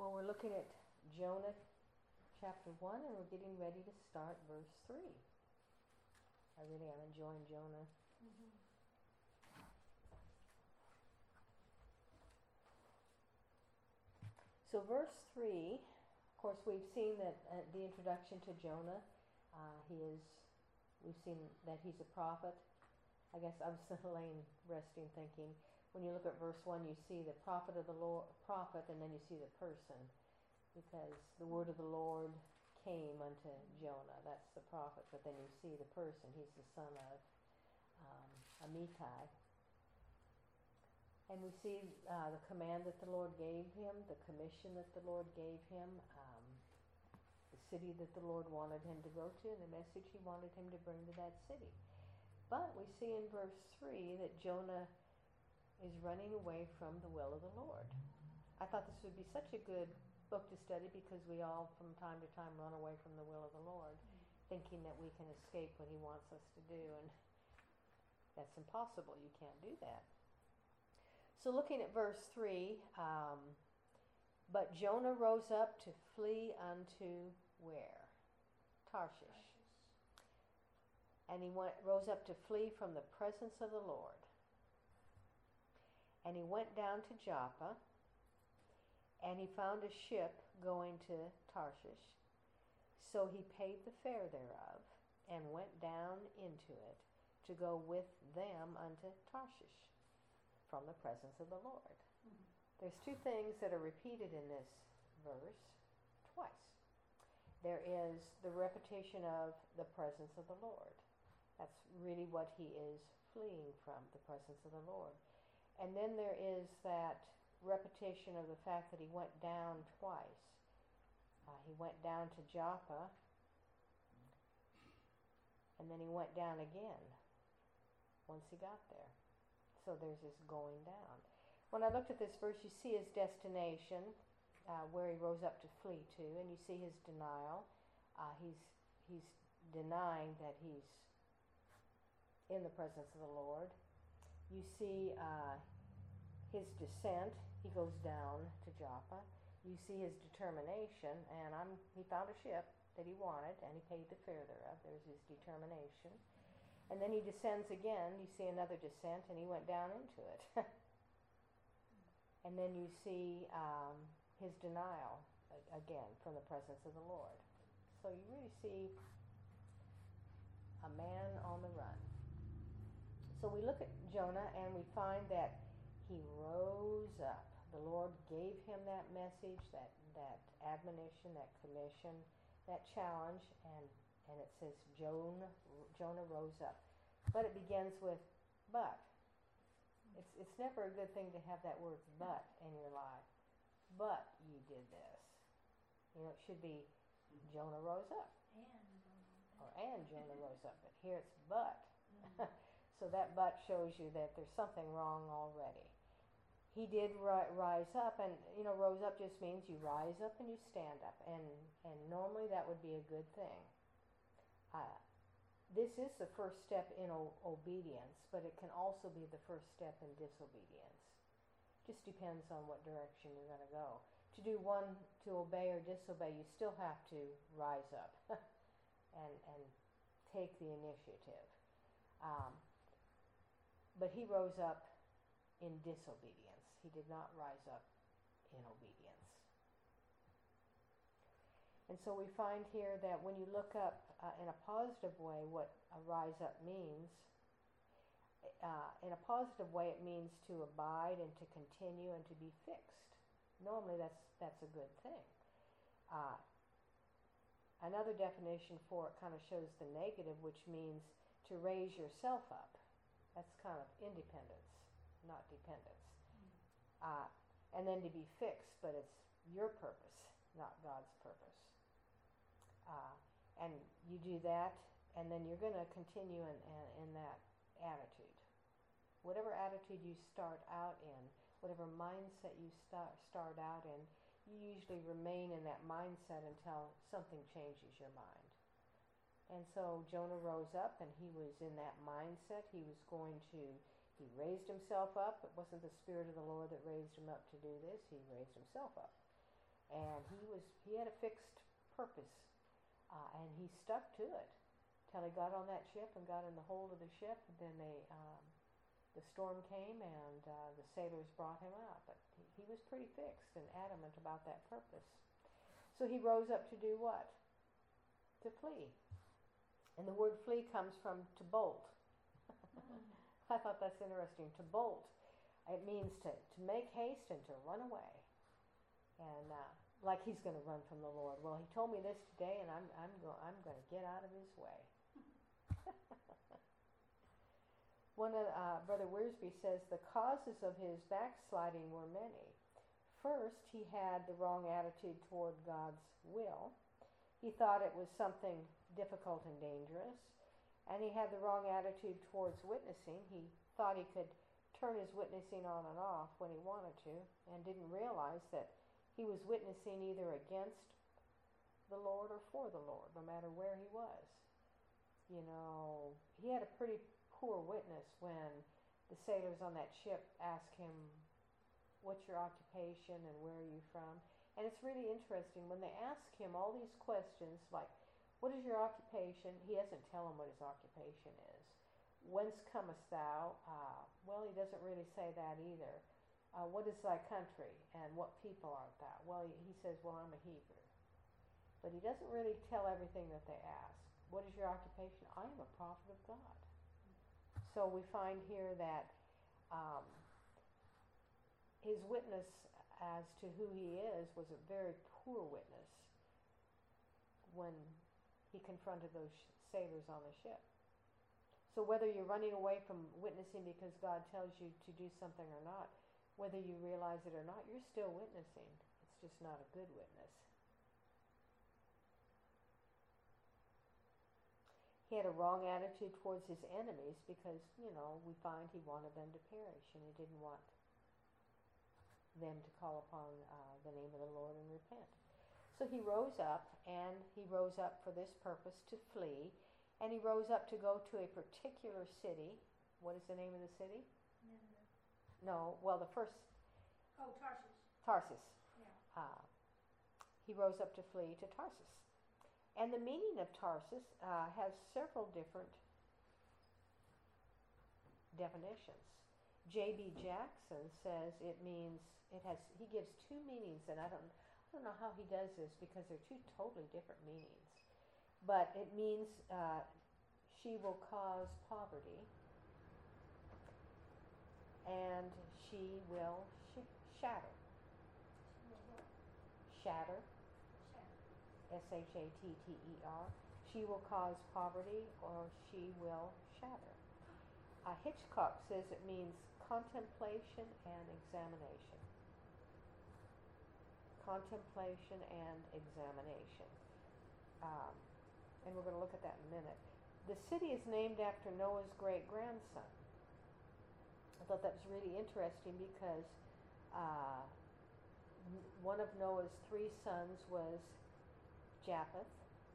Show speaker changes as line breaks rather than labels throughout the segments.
Well, we're looking at Jonah chapter 1, and we're getting ready to start verse 3. I really am enjoying Jonah.
Mm-hmm.
So verse 3, of course, we've seen that the introduction to Jonah, we've seen that he's a prophet. I guess I was laying resting thinking, when you look at verse 1, you see the prophet of the Lord, prophet, and then you see the person, because the word of the Lord came unto Jonah. That's the prophet, but then you see the person. He's the son of Amittai. And we see the command that the Lord gave him, the commission that the Lord gave him, the city that the Lord wanted him to go to, and the message he wanted him to bring to that city. But we see in verse 3 that Jonah is running away from the will of the Lord. I thought this would be such a good book to study, because we all from time to time run away from the will of the Lord, thinking that we can escape what he wants us to do, and that's impossible. You can't do that. So looking at verse 3, but Jonah rose up to flee unto where? Tarshish. And he rose up to flee from the presence of the Lord. And he went down to Joppa, and he found a ship going to Tarshish. So he paid the fare thereof, and went down into it to go with them unto Tarshish, from the presence of the Lord. Mm-hmm. There's two things that are repeated in this verse twice. There is the repetition of the presence of the Lord. That's really what he is fleeing from, the presence of the Lord. And then there is that repetition of the fact that he went down twice. He went down to Joppa, and then he went down again once he got there. So there's this going down. When I looked at this verse, you see his destination, where he rose up to flee to, and you see his denial. He's denying that he's in the presence of the Lord. You see his descent. He goes down to Joppa. You see his determination, and he found a ship that he wanted, and he paid the fare thereof. There's his determination. And then he descends again. You see another descent, and he went down into it. And then you see his denial again from the presence of the Lord. So you really see a man on the run. So we look at Jonah, and we find that he rose up. The Lord gave him that message, that admonition, that commission, that challenge, and it says Jonah rose up. But it begins with but. It's never a good thing to have that word but in your life. But you did this. It should be Jonah rose up. And Jonah rose up. But here it's but. So that but shows you that there's something wrong already. He did rise up, and rose up just means you rise up and you stand up, and normally that would be a good thing. This is the first step in obedience, but it can also be the first step in disobedience. Just depends on what direction you're going to go. To obey or disobey, you still have to rise up and take the initiative. But he rose up in disobedience. He did not rise up in obedience. And so we find here that when you look up in a positive way what a rise up means, in a positive way it means to abide and to continue and to be fixed. Normally that's a good thing. Another definition for it kind of shows the negative, which means to raise yourself up. That's kind of independence, not dependence. And then to be fixed, but it's your purpose, not God's purpose. And you do that, and then you're going to continue in that attitude. Whatever attitude you start out in, whatever mindset you start out in, you usually remain in that mindset until something changes your mind. And so Jonah rose up, and he was in that mindset. He raised himself up. It wasn't the Spirit of the Lord that raised him up to do this. He raised himself up. and he had a fixed purpose, and he stuck to it till he got on that ship and got in the hold of the ship. And then the storm came, and the sailors brought him out. But he was pretty fixed and adamant about that purpose. So he rose up to do what? To flee. And the word flee comes from to bolt. I thought that's interesting. To bolt. It means to make haste and to run away. And like he's going to run from the Lord. Well, he told me this today, and I'm going to get out of his way. One of Brother Wiersbe says the causes of his backsliding were many. First, he had the wrong attitude toward God's will. He thought it was something difficult and dangerous. And he had the wrong attitude towards witnessing. He thought he could turn his witnessing on and off when he wanted to, and didn't realize that he was witnessing either against the Lord or for the Lord, no matter where he was. You know, he had a pretty poor witness when the sailors on that ship asked him, what's your occupation and where are you from? And it's really interesting, when they ask him all these questions, like, what is your occupation? He doesn't tell them what his occupation is. Whence comest thou? Well, he doesn't really say that either. What is thy country, and what people art thou? Well, he says, well, I'm a Hebrew. But he doesn't really tell everything that they ask. What is your occupation? I am a prophet of God. So we find here that his witness as to who he is was a very poor witness when he confronted those sailors on the ship. So whether you're running away from witnessing because God tells you to do something or not, whether you realize it or not, you're still witnessing. It's just not a good witness. He had a wrong attitude towards his enemies because, you know, we find he wanted them to perish, and he didn't want them to call upon the name of the Lord and repent. So he rose up, and he rose up for this purpose, to flee, and he rose up to go to a particular city. What is the name of the city? No, well, the first...
Oh, Tarsus.
Tarsus.
Yeah.
He rose up to flee to Tarsus. And the meaning of Tarsus has several different definitions. J.B. Jackson says it means, he gives two meanings, and I don't know how he does this because they're two totally different meanings. But it means she will cause poverty, and she will shatter. Shatter. S-H-A-T-T-E-R. She will cause poverty, or she will shatter. Hitchcock says it means contemplation and examination. Contemplation and examination. And we're going to look at that in a minute. The city is named after Noah's great-grandson. I thought that was really interesting because one of Noah's three sons was Japheth.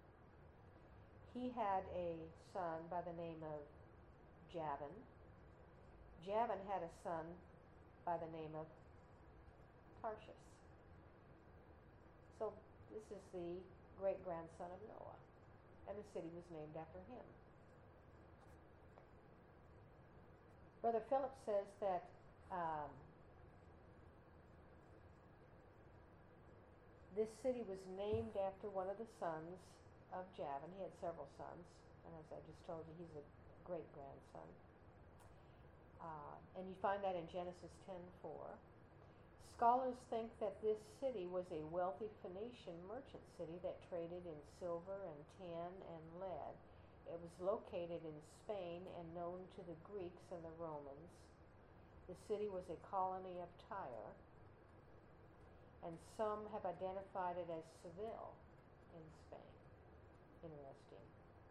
He had a son by the name of Javan. Javan had a son by the name of Tarshish. So this is the great-grandson of Noah, and the city was named after him. Brother Philip says that this city was named after one of the sons of Javan. He had several sons, and as I just told you, he's a great-grandson. And you find that in Genesis 10:4. Scholars think that this city was a wealthy Phoenician merchant city that traded in silver and tin and lead. It was located in Spain and known to the Greeks and the Romans. The city was a colony of Tyre, and some have identified it as Seville in Spain. Interesting.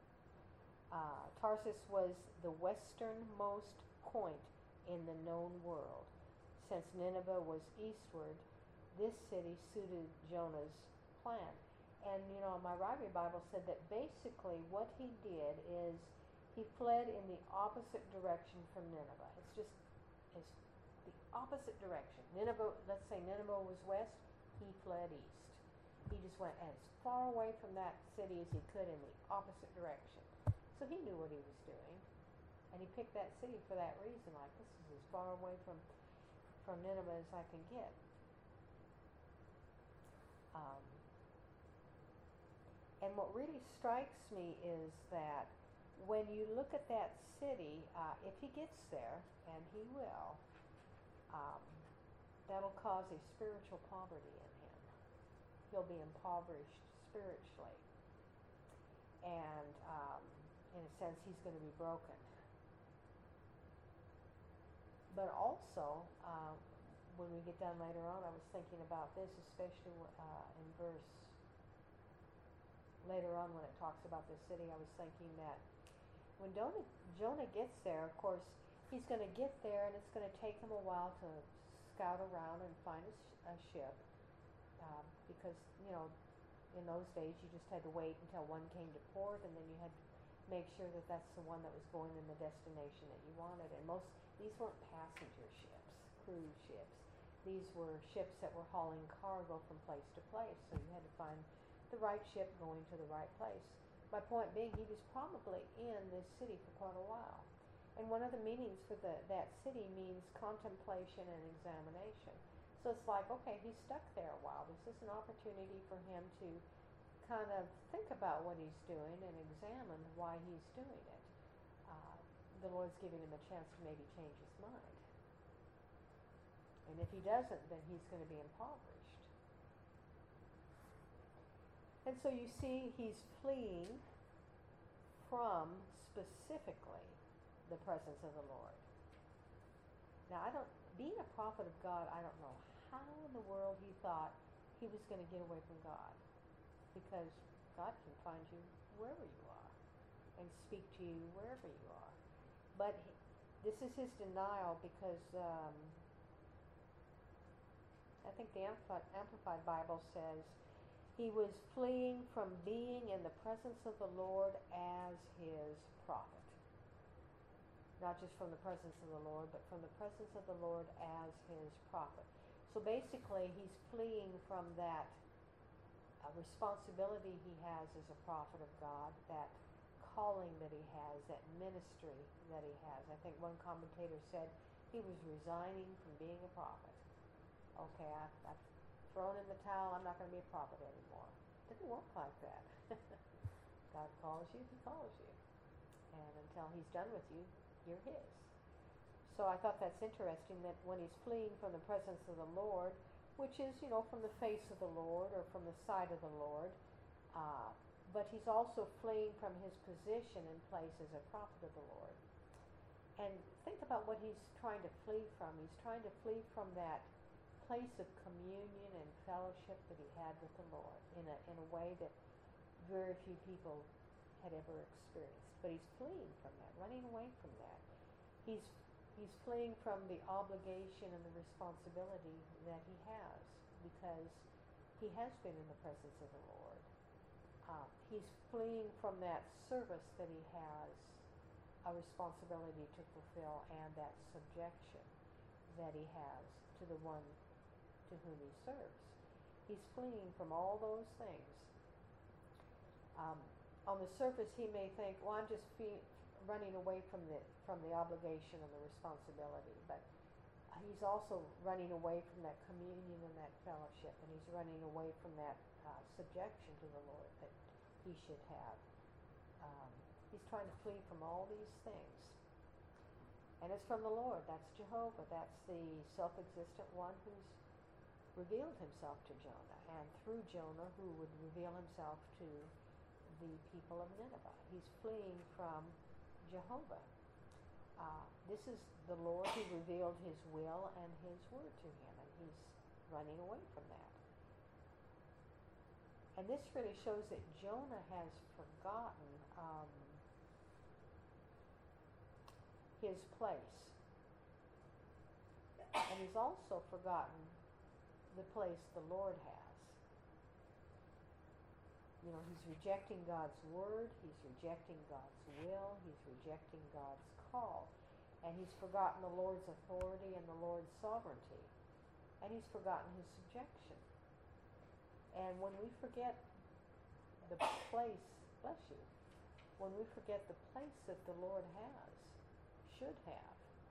Tarsus was the westernmost point in the known world. Since Nineveh was eastward, this city suited Jonah's plan. And, you know, my Ryrie Bible said that basically what he did is he fled in the opposite direction from Nineveh. It's the opposite direction. Nineveh, let's say Nineveh was west, he fled east. He just went as far away from that city as he could in the opposite direction. So he knew what he was doing. And he picked that city for that reason. Like, this is as far away from Nineveh as I can get. And what really strikes me is that when you look at that city, if he gets there, and he will, that'll cause a spiritual poverty in him. He'll be impoverished spiritually. And in a sense, he's going to be broken. But also, when we get done later on, I was thinking about this, especially in verse later on when it talks about this city. I was thinking that when Jonah gets there, of course, he's going to get there, and it's going to take him a while to scout around and find a ship, because, you know, in those days you just had to wait until one came to port, and then you had to make sure that that's the one that was going in the destination that you wanted. And these weren't passenger ships, cruise ships. These were ships that were hauling cargo from place to place, so you had to find the right ship going to the right place. My point being, he was probably in this city for quite a while. And one of the meanings for that city means contemplation and examination. So it's like, okay, he's stuck there a while. This is an opportunity for him to kind of think about what he's doing and examine why he's doing it. The Lord's giving him a chance to maybe change his mind. And if he doesn't, then he's going to be impoverished. And so you see he's fleeing from specifically the presence of the Lord. Now, being a prophet of God, I don't know how in the world he thought he was going to get away from God. Because God can find you wherever you are and speak to you wherever you are. But this is his denial because I think the Amplified Bible says he was fleeing from being in the presence of the Lord as his prophet. Not just from the presence of the Lord, but from the presence of the Lord as his prophet. So basically, he's fleeing from that responsibility he has as a prophet of God, that calling that he has, that ministry that he has. I think one commentator said he was resigning from being a prophet. Okay, I've thrown in the towel, I'm not going to be a prophet anymore. It didn't work like that. God calls you, he calls you. And until he's done with you, you're his. So I thought that's interesting that when he's fleeing from the presence of the Lord, which is, you know, from the face of the Lord or from the sight of the Lord, but he's also fleeing from his position and place as a prophet of the Lord. And think about what he's trying to flee from. He's trying to flee from that place of communion and fellowship that he had with the Lord in a way that very few people had ever experienced. But he's fleeing from that, running away from that. He's fleeing from the obligation and the responsibility that he has because he has been in the presence of the Lord. He's fleeing from that service that he has a responsibility to fulfill and that subjection that he has to the one to whom he serves. He's fleeing from all those things. On the surface, he may think, well, I'm just running away from the obligation and the responsibility, but he's also running away from that communion and that fellowship, and he's running away from that subjection to the Lord that he should have. He's trying to flee from all these things. And it's from the Lord. That's Jehovah. That's the self-existent one who's revealed himself to Jonah, and through Jonah who would reveal himself to the people of Nineveh. He's fleeing from Jehovah. This is the Lord who revealed his will and his word to him, and he's running away from that. And this really shows that Jonah has forgotten his place. And he's also forgotten the place the Lord has. You know, he's rejecting God's word, he's rejecting God's will, he's rejecting God's call. And he's forgotten the Lord's authority and the Lord's sovereignty. And he's forgotten his subjection. And when we forget the place, bless you, when we forget the place that the Lord has, should have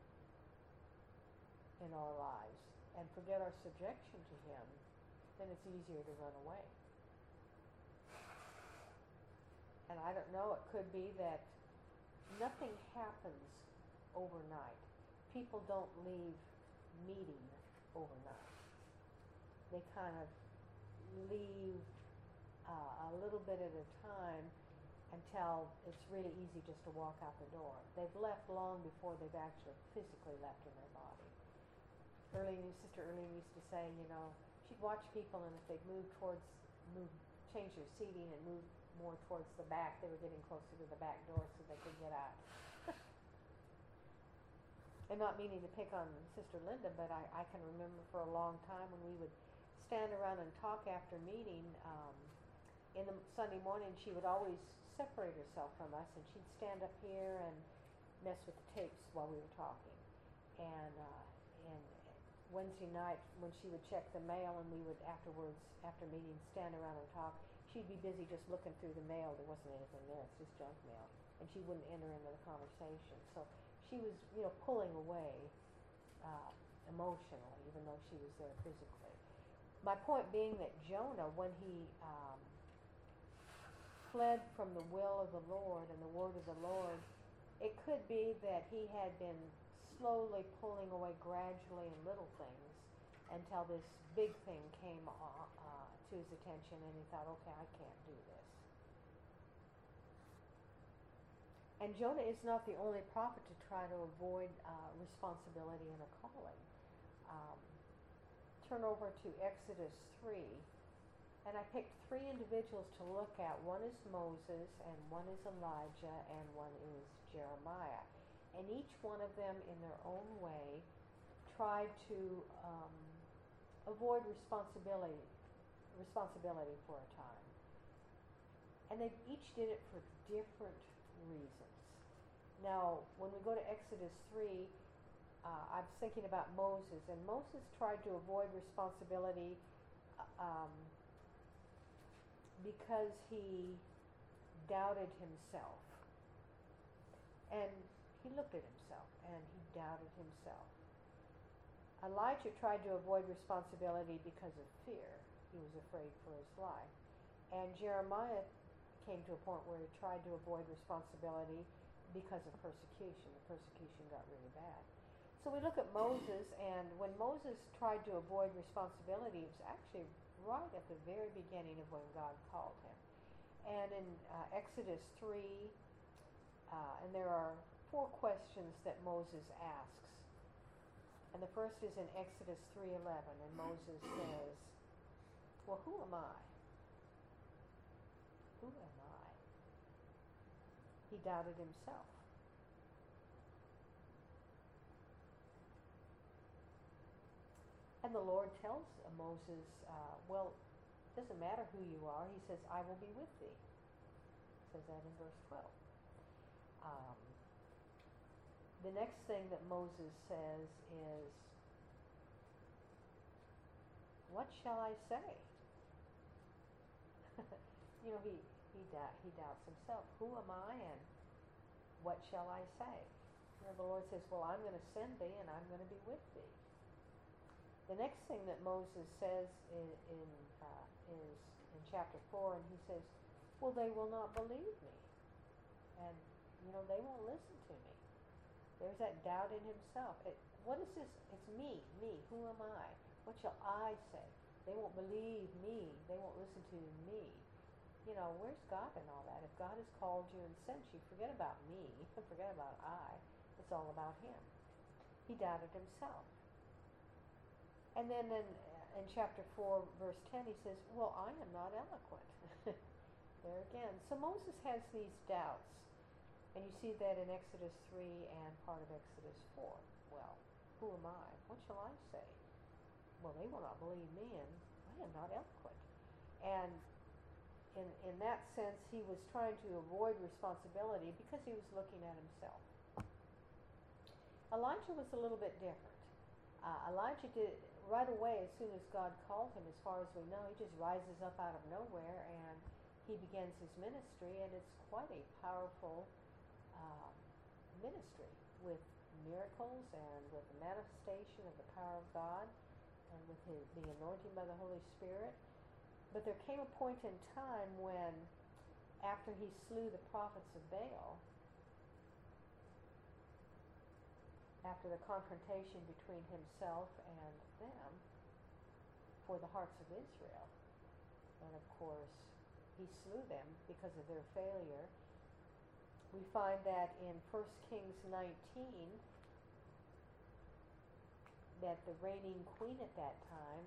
in our lives, and forget our subjection to Him, then it's easier to run away. And I don't know, it could be that nothing happens overnight. People don't leave meeting overnight. They kind of leave a little bit at a time until it's really easy just to walk out the door. They've left long before they've actually physically left in their body. Sister Erlene used to say, she'd watch people, and if they'd change their seating and move more towards the back, they were getting closer to the back door so they could get out. And not meaning to pick on Sister Linda, but I can remember for a long time when we would stand around and talk after meeting. In the Sunday morning, she would always separate herself from us, and she'd stand up here and mess with the tapes while we were talking. And Wednesday night, when she would check the mail, and we would afterwards, after meetings, stand around and talk, she'd be busy just looking through the mail. There wasn't anything there; it's just junk mail, and she wouldn't enter into the conversation. So she was, pulling away emotionally, even though she was there physically. My point being that Jonah, when he fled from the will of the Lord and the word of the Lord, it could be that he had been slowly pulling away gradually in little things until this big thing came to his attention, and he thought, okay, I can't do this. And Jonah is not the only prophet to try to avoid responsibility and a calling. Turn over to Exodus 3. And I picked 3 individuals to look at. One is Moses, and one is Elijah, and one is Jeremiah. And each one of them, in their own way, tried to avoid responsibility for a time. And they each did it for different reasons. Now, when we go to Exodus 3, I'm thinking about Moses, and Moses tried to avoid responsibility because he doubted himself. And he looked at himself, and he doubted himself. Elijah tried to avoid responsibility because of fear. He was afraid for his life. And Jeremiah came to a point where he tried to avoid responsibility because of persecution. The persecution got really bad. So we look at Moses, and when Moses tried to avoid responsibility, it was actually right at the very beginning of when God called him. And in Exodus 3, and there are 4 questions that Moses asks. And the first is in Exodus 3:11, and Moses says, well, who am I? Who am I? He doubted himself. And the Lord tells Moses, well, it doesn't matter who you are. He says, I will be with thee. It says that in verse 12. The next thing that Moses says is, what shall I say? He doubts himself. Who am I, and what shall I say? The Lord says, well, I'm going to send thee, and I'm going to be with thee. The next thing that Moses says is in chapter 4, and he says, well, they will not believe me. And, they won't listen to me. There's that doubt in himself. What is this? It's me. Who am I? What shall I say? They won't believe me. They won't listen to me. Where's God in all that? If God has called you and sent you, forget about me. Forget about I. It's all about him. He doubted himself. And then in chapter 4, verse 10, he says, well, I am not eloquent. There again. So Moses has these doubts. And you see that in Exodus 3 and part of Exodus 4. Well, who am I? What shall I say? Well, they will not believe me, and I am not eloquent. And in that sense, he was trying to avoid responsibility because he was looking at himself. Elijah was a little bit different. Elijah right away, as soon as God called him, as far as we know, he just rises up out of nowhere and he begins his ministry, and it's quite a powerful um, ministry with miracles and with the manifestation of the power of God and with the anointing by the Holy Spirit. But there came a point in time when, after he slew the prophets of Baal, after the confrontation between himself and them for the hearts of Israel, and of course he slew them because of their failure, we find that in 1 Kings 19 that the reigning queen at that time,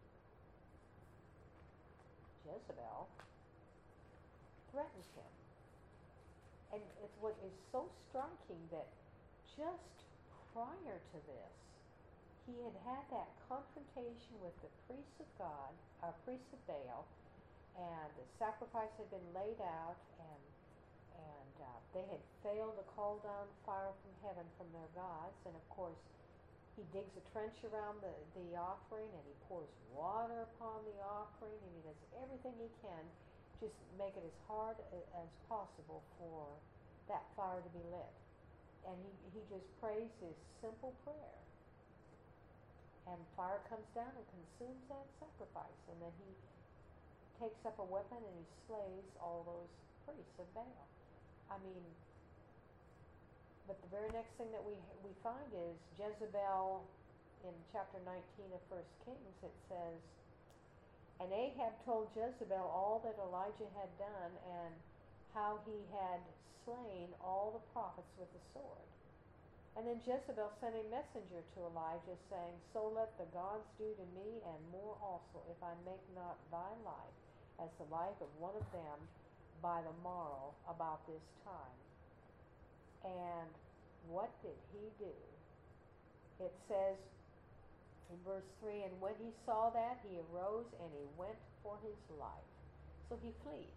Jezebel, threatens him. And it's what is so striking that just prior to this, he had had that confrontation with the priests of God, priests of Baal, and the sacrifice had been laid out, and they had failed to call down fire from heaven from their gods. And of course, he digs a trench around the offering, and he pours water upon the offering, and he does everything he can just make it as hard as possible for that fire to be lit. And he just prays his simple prayer, and fire comes down and consumes that sacrifice, and then he takes up a weapon and he slays all those priests of Baal. I mean, but the very next thing that we find is Jezebel. In chapter 19 of 1 Kings, it says, "And Ahab told Jezebel all that Elijah had done, and how he had slain all the prophets with the sword. And then Jezebel sent a messenger to Elijah, saying, So let the gods do to me, and more also, if I make not thy life as the life of one of them by the morrow about this time." And what did he do? It says in verse 3, "And when he saw that, he arose and he went for his life." So he flees.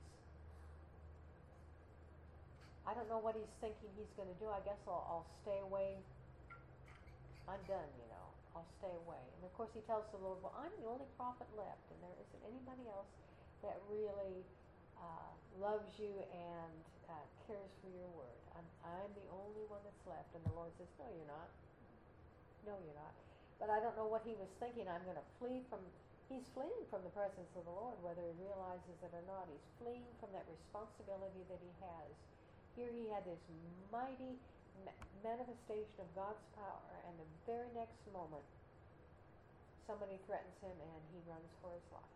I don't know what he's thinking he's going to do. I guess I'll stay away. I'm done, I'll stay away. And of course he tells the Lord, "Well, I'm the only prophet left, and there isn't anybody else that really loves you and cares for your word. I'm the only one that's left." And the Lord says, "No, you're not. No, you're not." But I don't know what he was thinking. He's fleeing from the presence of the Lord, whether he realizes it or not. He's fleeing from that responsibility that he has. Here he had this mighty manifestation of God's power, and the very next moment, somebody threatens him and he runs for his life.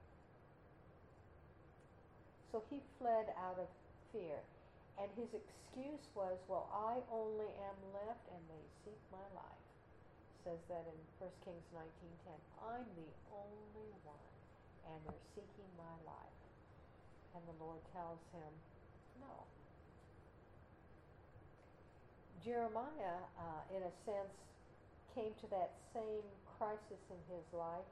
So he fled out of fear. And his excuse was, "Well, I only am left and they seek my life." It says that in 1 Kings 19:10. "I'm the only one and they're seeking my life." And the Lord tells him, "No." Jeremiah, in a sense, came to that same crisis in his life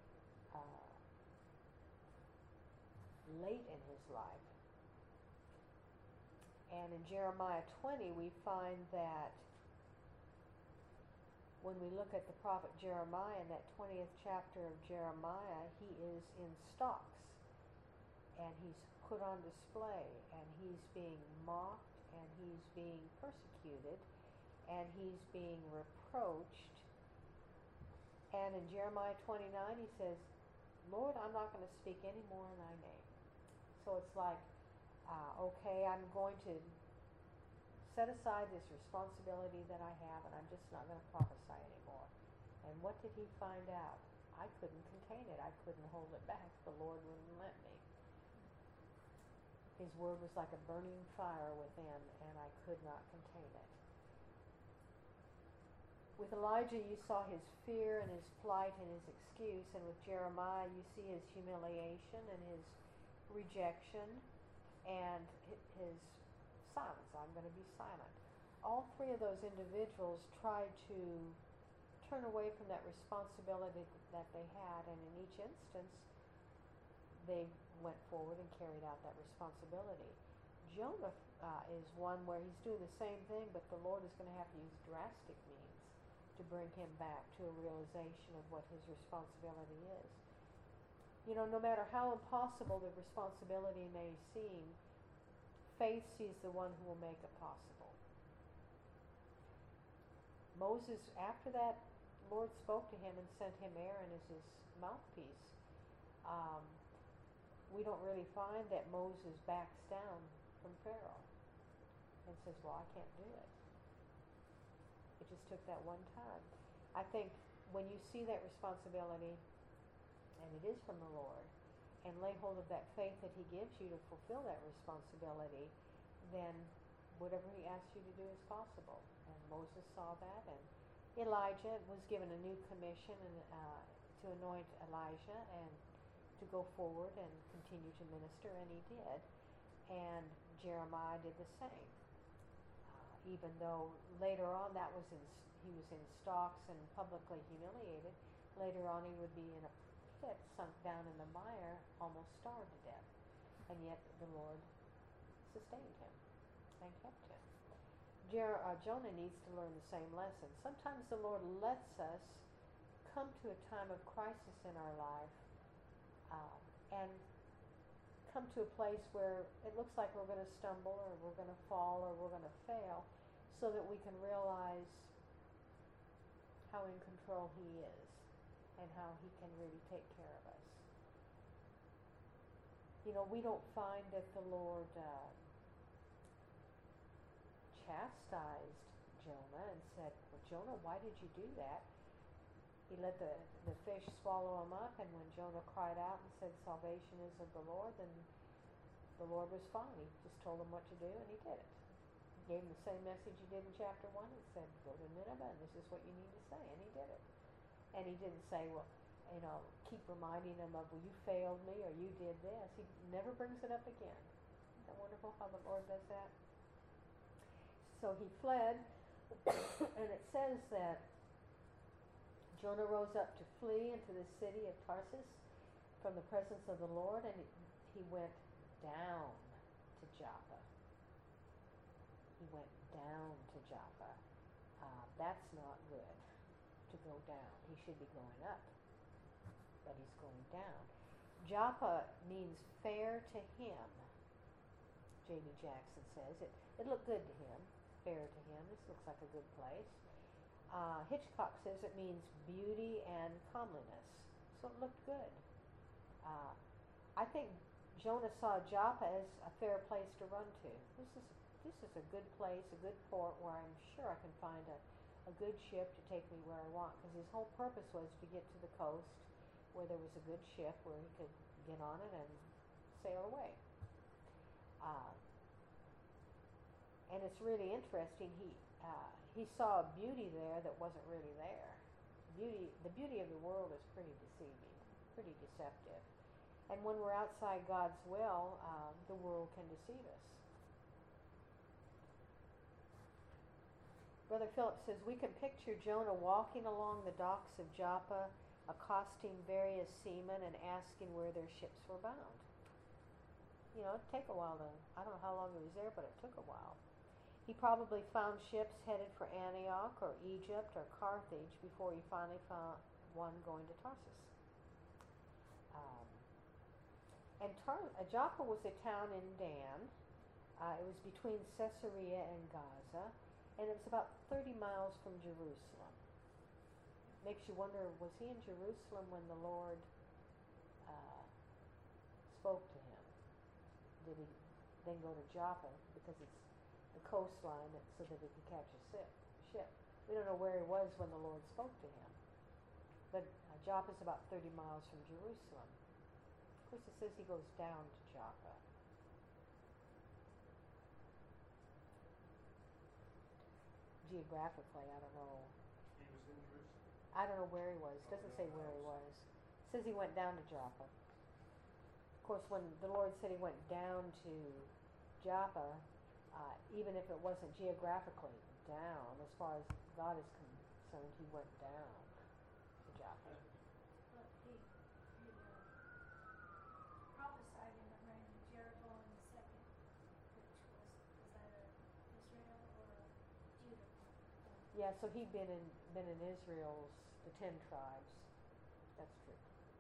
late in his life. And in Jeremiah 20, we find that when we look at the prophet Jeremiah, in that 20th chapter of Jeremiah, he is in stocks, and he's put on display, and he's being mocked, and he's being persecuted, and he's being reproached. And in Jeremiah 29, he says, "Lord, I'm not going to speak any more in thy name." So it's like, okay, I'm going to set aside this responsibility that I have, and I'm just not going to prophesy anymore. And what did he find out? I couldn't contain it. I couldn't hold it back. The Lord wouldn't let me. His word was like a burning fire within, and I could not contain it. With Elijah, you saw his fear and his plight and his excuse, and with Jeremiah, you see his humiliation and his rejection and his silence. I'm going to be silent. All three of those individuals tried to turn away from that responsibility that they had, and in each instance, they went forward and carried out that responsibility. Jonah is one where he's doing the same thing, but the Lord is going to have to use drastic means to bring him back to a realization of what his responsibility is. You know, no matter how impossible the responsibility may seem, faith sees the one who will make it possible. Moses, after that, Lord spoke to him and sent him Aaron as his mouthpiece. We don't really find that Moses backs down from Pharaoh and says, well, I can't do it. It just took that one time. I think when you see that responsibility, and it is from the Lord, and lay hold of that faith that he gives you to fulfill that responsibility, then whatever he asks you to do is possible. And Moses saw that, and Elijah was given a new commission to anoint Elijah and to go forward and continue to minister, and he did. And Jeremiah did the same. Even though later on he was in stocks and publicly humiliated, later on he would be in a pit, sunk down in the mire, almost starved to death. And yet the Lord sustained him and kept him. Jonah needs to learn the same lesson. Sometimes the Lord lets us come to a time of crisis in our life and come to a place where it looks like we're going to stumble or we're going to fall or we're going to fail, so that we can realize how in control he is and how he can really take care of us. You know, we don't find that the Lord chastised Jonah and said, well, Jonah, why did you do that? He let the fish swallow him up, and when Jonah cried out and said, salvation is of the Lord, then the Lord was fine. He just told him what to do, and he did it. He gave him the same message he did in chapter 1 and said, go to Nineveh, and this is what you need to say, and he did it. And he didn't say, well, you know, keep reminding him of, well, you failed me, or you did this. He never brings it up again. Isn't that wonderful how the Lord does that? So he fled, and it says that Jonah rose up to flee into the city of Tarsus from the presence of the Lord, and he went down to Joppa. He went down to Joppa. That's not good, to go down. He should be going up, but he's going down. Joppa means fair to him, J.B. Jackson says. It looked good to him, fair to him. This looks like a good place. Hitchcock says it means beauty and comeliness. So it looked good. I think Jonah saw Joppa as a fair place to run to. This is a good place, a good port where I'm sure I can find a good ship to take me where I want. Because his whole purpose was to get to the coast where there was a good ship where he could get on it and sail away. And it's really interesting. He saw a beauty there that wasn't really there. The beauty of the world is pretty deceiving, pretty deceptive. And when we're outside God's will, the world can deceive us. Brother Philip says, we can picture Jonah walking along the docks of Joppa, accosting various seamen and asking where their ships were bound. You know, it'd take a while I don't know how long he was there, but it took a while. He probably found ships headed for Antioch or Egypt or Carthage before he finally found one going to Tarsus. Joppa was a town in Dan. It was between Caesarea and Gaza, and it was about 30 miles from Jerusalem. Makes you wonder, was he in Jerusalem when the Lord spoke to him? Did he then go to Joppa because it's the coastline so that he could catch a ship? We don't know where he was when the Lord spoke to him. But Joppa is about 30 miles from Jerusalem. Of course, it says he goes down to Joppa. Geographically, I don't know.
He was in Jerusalem?
I don't know where he was. It doesn't say where he was. It says he went down to Joppa. Of course, when the Lord said he went down to Joppa, even if it wasn't geographically down, as far as God is concerned, he went down to Joppa.
But he prophesied in the reign of Jeroboam II, which was that Israel or Judah?
Yeah, so he'd been in Israel's, the 10 tribes. That's true.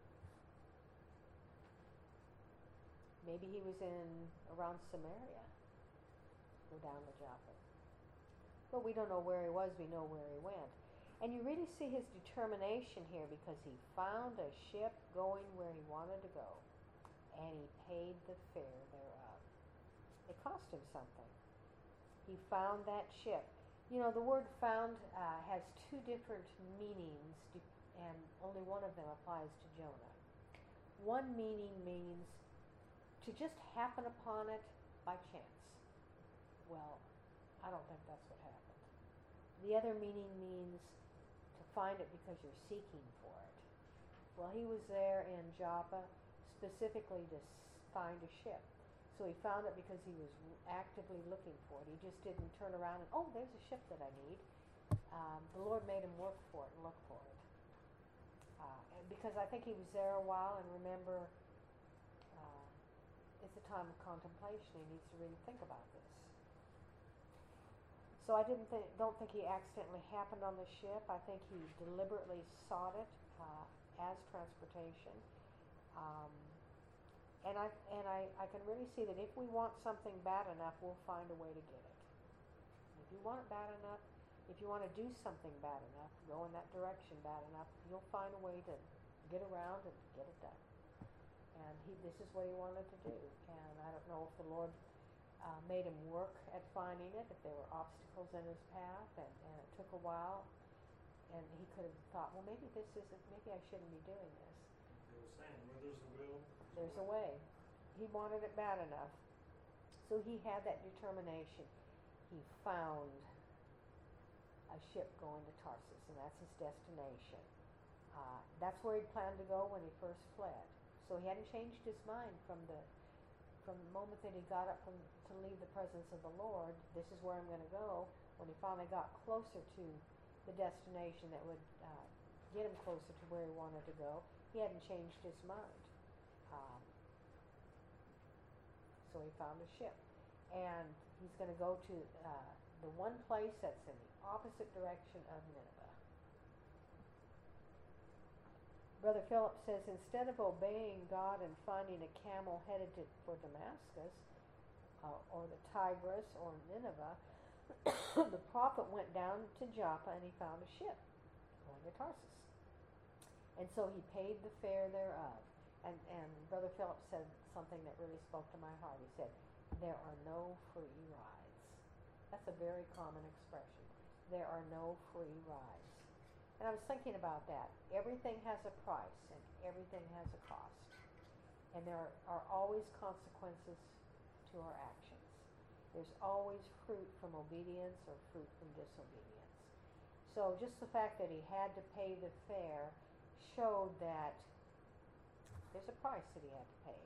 Maybe he was in around Samaria. Go down to Joppa. But we don't know where he was, we know where he went. And you really see his determination here because he found a ship going where he wanted to go. And he paid the fare thereof. It cost him something. He found that ship. You know, the word found has two different meanings, and only one of them applies to Jonah. One meaning means to just happen upon it by chance. Well, I don't think that's what happened. The other meaning means to find it because you're seeking for it. Well, he was there in Joppa specifically to find a ship. So he found it because he was actively looking for it. He just didn't turn around and, oh, there's a ship that I need. The Lord made him work for it and look for it. And because I think he was there a while, and remember, it's a time of contemplation. He needs to really think about this. So I don't think he accidentally happened on the ship. I think he deliberately sought it as transportation. And I can really see that if we want something bad enough, we'll find a way to get it. If you want it bad enough, if you want to do something bad enough, go in that direction bad enough, you'll find a way to get around and get it done. And this is what he wanted to do. And I don't know if the Lord made him work at finding it, if there were obstacles in his path, and it took a while. And he could have thought, well, maybe I shouldn't be doing this.
They were saying, where there's a will,
There's a way. He wanted it bad enough. So he had that determination. He found a ship going to Tarsus, and that's his destination. That's where he planned to go when he first fled. So he hadn't changed his mind from the moment that he got up to leave the presence of the Lord. This is where I'm going to go. When he finally got closer to the destination that would get him closer to where he wanted to go, he hadn't changed his mind. So he found a ship. And he's going to go to the one place that's in the opposite direction of Nineveh. Brother Philip says, instead of obeying God and finding a camel headed for Damascus, or the Tigris, or Nineveh, the prophet went down to Joppa and he found a ship going to Tarsus. And so he paid the fare thereof. And Brother Philip said something that really spoke to my heart. He said, there are no free rides. That's a very common expression. There are no free rides. And I was thinking about that. Everything has a price and everything has a cost. And there are always consequences to our actions. There's always fruit from obedience or fruit from disobedience. So just the fact that he had to pay the fare showed that there's a price that he had to pay.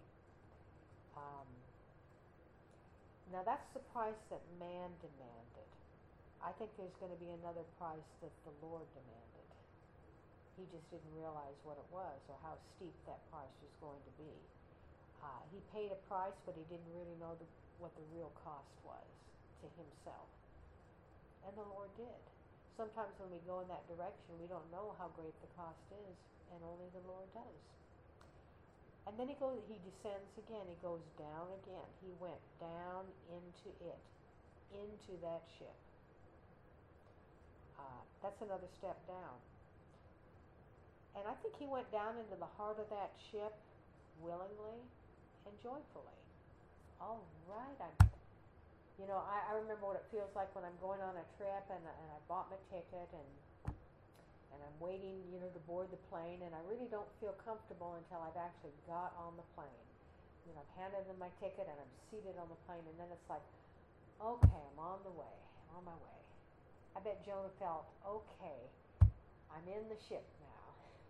Now that's the price that man demanded. I think there's going to be another price that the Lord demanded. He just didn't realize what it was or how steep that price was going to be. He paid a price, but he didn't really know what the real cost was to himself. And the Lord did. Sometimes when we go in that direction, we don't know how great the cost is, and only the Lord does. And then he descends again. He goes down again. He went down into it, into that ship. That's another step down. And I think he went down into the heart of that ship willingly and joyfully. All right. I remember what it feels like when I'm going on a trip and I bought my ticket and I'm waiting, to board the plane, and I really don't feel comfortable until I've actually got on the plane. I've handed them my ticket and I'm seated on the plane, and then it's like, okay, I'm on my way. I bet Jonah felt, okay, I'm in the ship now.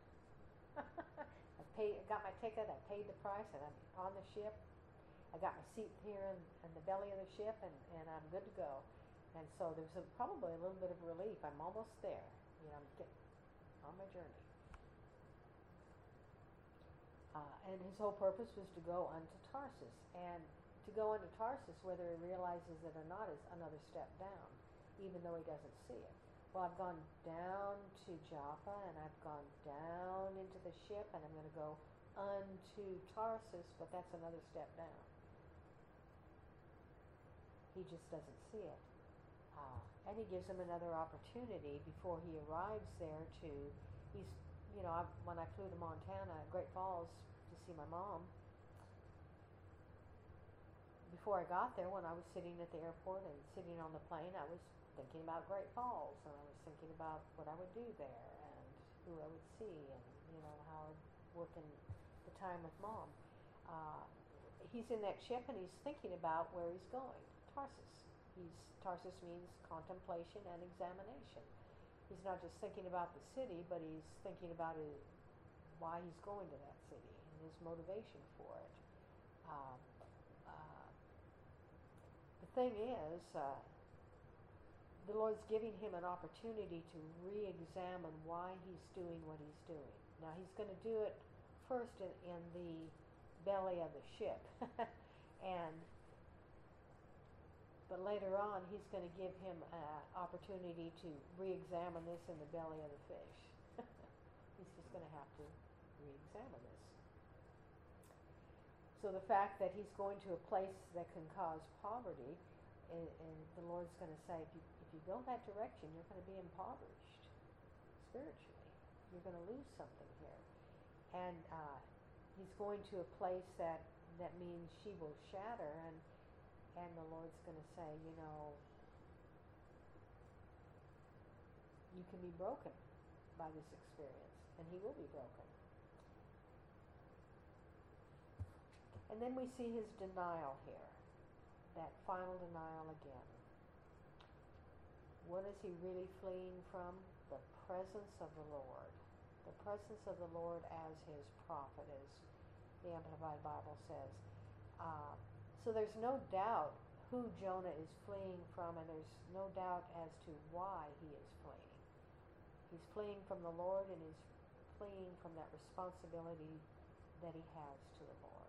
I got my ticket, I paid the price, and I'm on the ship. I got my seat here in the belly of the ship, and I'm good to go. And so there's probably a little bit of relief. I'm almost there. I'm getting on my journey. And his whole purpose was to go unto Tarsus. And to go unto Tarsus, whether he realizes it or not, is another step down, even though he doesn't see it. well, I've gone down to Joppa, and I've gone down into the ship, and I'm going to go unto Tarsus, but that's another step down. He just doesn't see it. And he gives him another opportunity before he arrives there to, when I flew to Montana, Great Falls, to see my mom, before I got there, when I was sitting at the airport and sitting on the plane, I was thinking about Great Falls, and I was thinking about what I would do there, and who I would see, and, how I'd work in the time with Mom. He's in that ship, and he's thinking about where he's going, Tarsus. Tarsus means contemplation and examination. He's not just thinking about the city, but he's thinking about why he's going to that city and his motivation for it. The thing is, the Lord's giving him an opportunity to re-examine why he's doing what he's doing. Now, he's going to do it first in the belly of the ship. But later on, he's going to give him an opportunity to re-examine this in the belly of the fish. He's just going to have to re-examine this. So the fact that he's going to a place that can cause poverty, and the Lord's going to say, if you go that direction, you're going to be impoverished spiritually. You're going to lose something here. And he's going to a place that means she will shatter, and the Lord's going to say, you can be broken by this experience, and he will be broken. And then we see his denial here, that final denial again. What is he really fleeing from? The presence of the Lord. The presence of the Lord as his prophet, as the Amplified Bible says. So there's no doubt who Jonah is fleeing from, and there's no doubt as to why he is fleeing. He's fleeing from the Lord, and he's fleeing from that responsibility that he has to the Lord.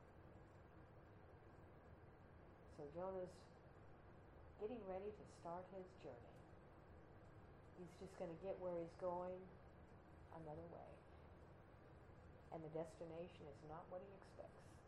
So Jonah's getting ready to start his journey. He's just going to get where he's going another way. And the destination is not what he expects.